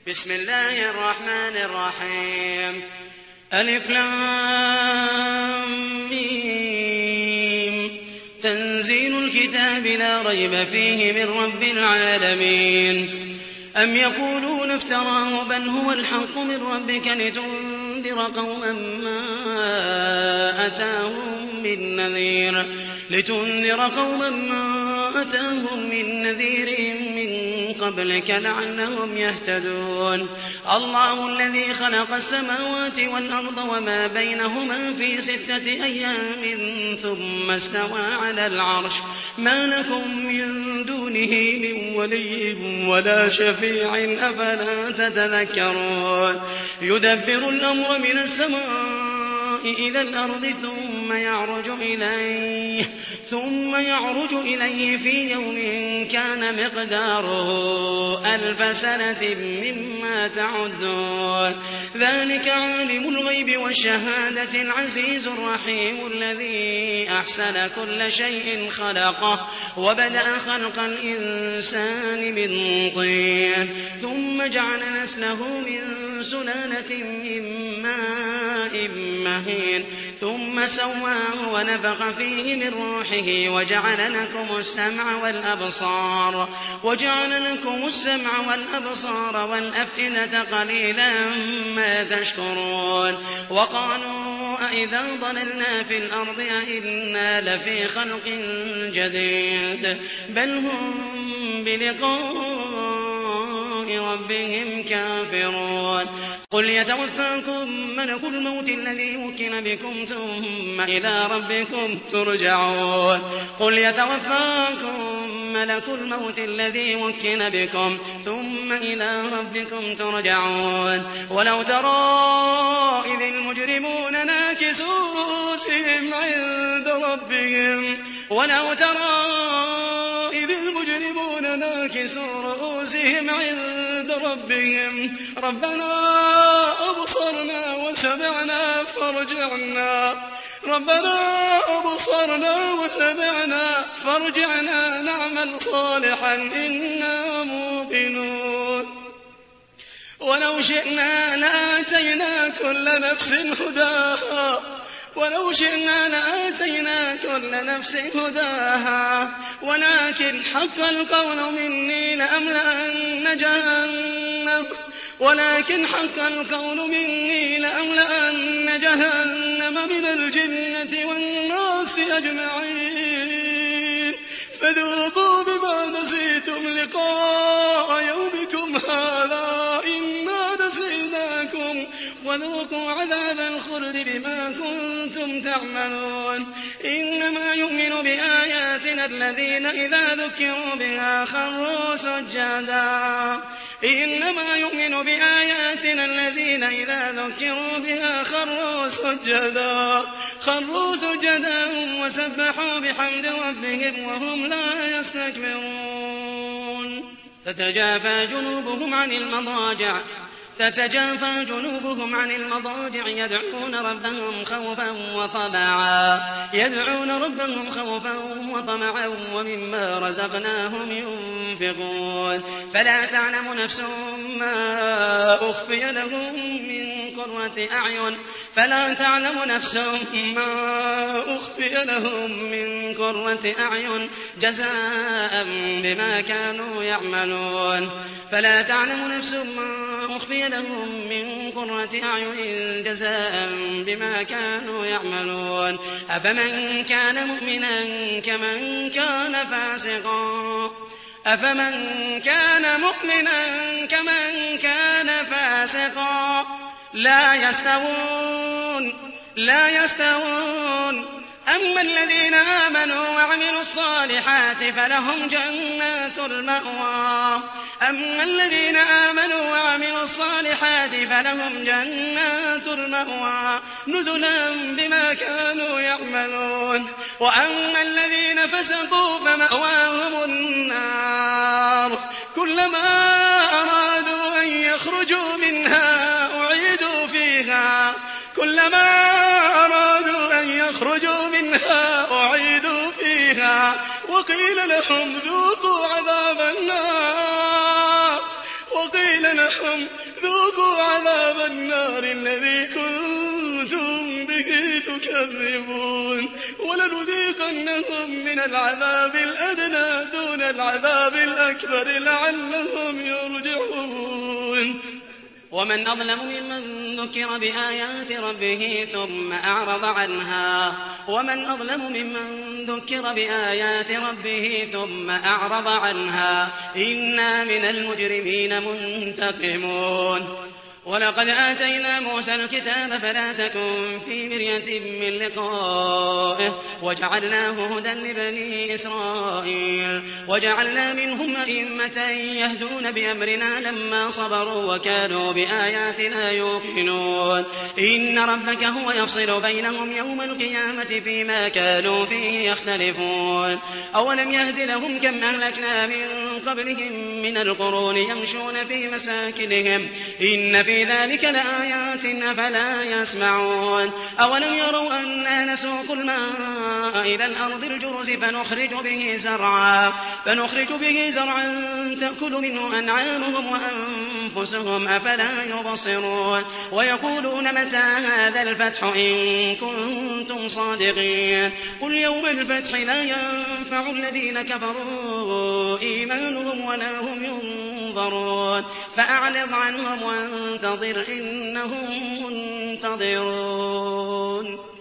بسم الله الرحمن الرحيم ألف لام ميم تنزيل الكتاب لا ريب فيه من رب العالمين أم يقولون افتراه بل هو الحق من ربك لتنذر قوما ما أتاهم من نذير من قبلك لعلهم يهتدون الله الذي خلق السماوات والأرض وما بينهما في 6 أيام ثم استوى على العرش ما لكم من دونه من ولي ولا شفيع أفلا تتذكرون يدبر الأمر من السماء إلى الأرض ثم يعرج إليه في يوم كان مقداره 1000 سنة مما تعدون ذلك عالم الغيب والشهادة العزيز الرحيم الذي أحسن كل شيء خلقه وبدأ خلق الإنسان من طين ثم جعل نسله من سلالة من ماء مهين ثم سواه ونفخ فيه من روحه وجعل لكم السمع والأبصار والأفئدة قليلا ما تشكرون وقالوا أئذا ضللنا في الأرض أئنا لفي خلق جديد بل هم بلقاء ربهم كافرون قل يتوفاكم ملك الموت الذي وكل بكم ثم إلى ربكم ترجعون ولو ترى إذ المجرمون ناكسوا رؤوسهم عند ربهم ربنا أبصرنا فارجعنا نعمل صالحا إنا موقنون ولو شئنا لآتينا كل نفس هداها ولكن حق القول مني لأملأن جهنم من الجنة والناس أجمعين فذوقوا بما نسيتم لقاء يومكم هذا إنا نسيناكم وذوقوا عذاب الخلد بما كنتم تعملون إنما يؤمن بآياتنا الذين إذا ذكروا بها خروا سجدا وسبحوا بحمد ربهم وهم لا يستكبرون تتجافى جنوبهم عن المضاجع يدعون ربهم خوفا وطمعا ومما رزقناهم ينفقون فلا تعلم نفس ما أخفي لهم من قرة أعين جزاء بما كانوا يعملون أفمن كان مؤمنا كمن كان فاسقا لا يستوون أما الذين آمنوا وعملوا الصالحات فلهم جنات المأوى نزلا بما كانوا يعملون وأما الذين فسقوا فمأواهم النار كلما أرادوا أن يخرجوا منها أعيدوا فيها وقيل لهم ذوقوا عذاب النار قيل لهم ذوقوا عذاب النار الذي كنتم به تكذبون ولنذيقنهم من العذاب الأدنى دون العذاب الأكبر لعلهم يرجعون ومن أظلم ممن ذكر بآيات ربه ثم أعرض عنها إنا من المجرمين منتقمون ولقد آتينا موسى الكتاب فلا تكن في مرية من لقائه وجعلناه هدى لبني إسرائيل وجعلنا منهم أئمة يهدون بأمرنا لما صبروا وكانوا بآياتنا يوقنون إن ربك هو يفصل بينهم يوم القيامة فيما كانوا فيه يختلفون أولم يهد لهم كم أهلكنا من قبلهم من القرون يمشون في مساكنهم إن في ذلك لآيات أفلا يسمعون أولم يروا أنا نسوق الماء إلى الأرض الجرز فنخرج به زرعا تأكل منه أنعامهم وأنفسهم أفلا يبصرون ويقولون متى هذا الفتح إن كنتم صادقين قل يوم الفتح لا ينفع الذين كفروا إيمانهم ولا هم ينظرون فأعرض عنهم وانتظر إنهم منتظرون